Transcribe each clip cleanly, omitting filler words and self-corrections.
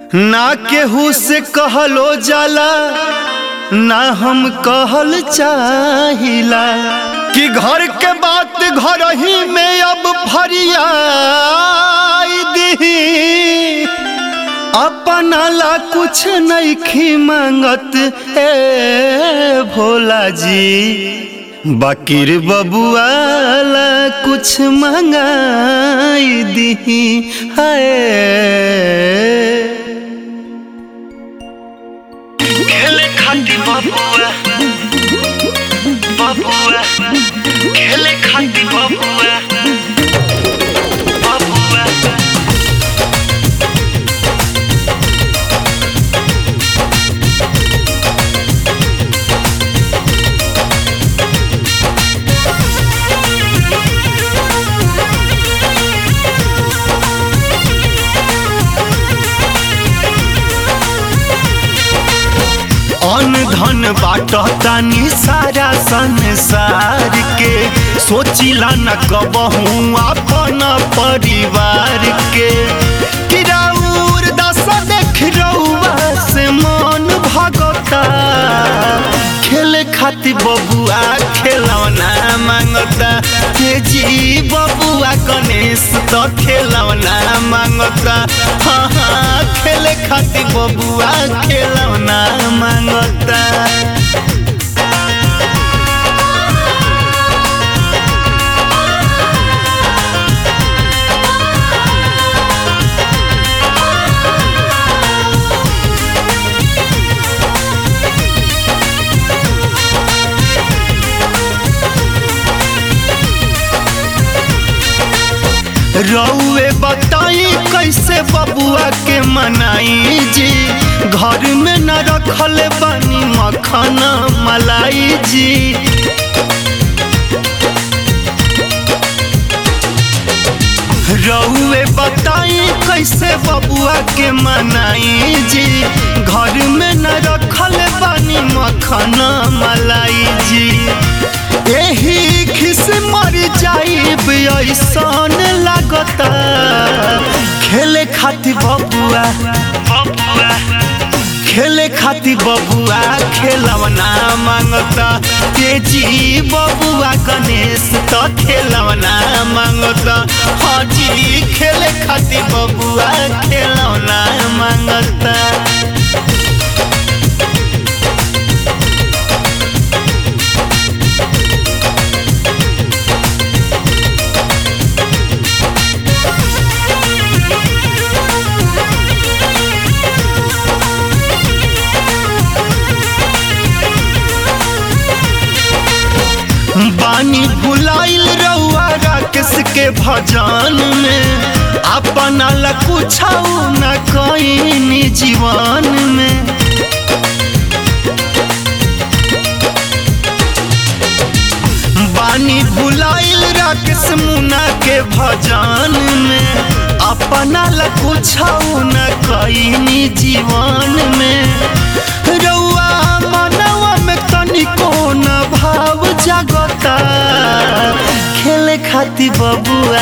ना केहू से कहलो जाला ना हम कहल चाहिला कि घर के बात घर ही में अब फरियाई दी। अपना ला कुछ नहीं मांगत ए भोला जी, बाकिर बबुआ ला कुछ मंगाई दी। हाय खेले खाती बबुआ बबुआ, खेले खाती बबुआ बबुआ। अन धन बाटतानी सारा संसार के, सोचिला न कबहू अपन परिवार के। किराउर दशा देख रउआ से मन भगता, खेले खाती बबुआ खेलौना मांगता। हे जी बबुआ गणेश तो खेलौना मांगता। हाँ हाँ खेले खाती बबुआ खेलौना मांगता। रउए बताई कैसे बबुआ के मनाई जी, घर में न रखल बानी मखना मलाई जी। रउए बताई कैसे बबुआ के मनाई जी, घर में न रखल बानी मखना मलाई जी। एही खिस मर जाइब ऐसन लागता, खेले खाती बबुआ बबुआ, खेले खाती बबुआ खेलौना मांगता। के जी बबुआ गणेश तो खेलौना मांगता। हाँ जी खेले खाती बबुआ खेलौना मांगता। बानी भुलाइल रउआ राकेश के भजन में, अपना ला कुछ न कईनी जीवन में। बानी भुलाइल राकेश मुना के भजन में, अपना ला कुछ न कईनी जीवन में। रउआ मनवा में तनिको न भाव जागता, खेले खाती बबुआ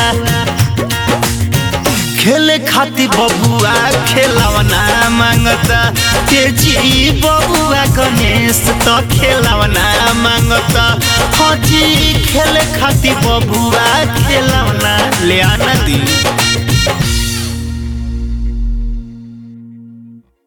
खेले खाती बबुआ खेलौना मांगता। के जी बबुआ गणेश तो खेलौना मांगता। हाँ जी खेले खाती बबुआ खेलौना ले आना दी।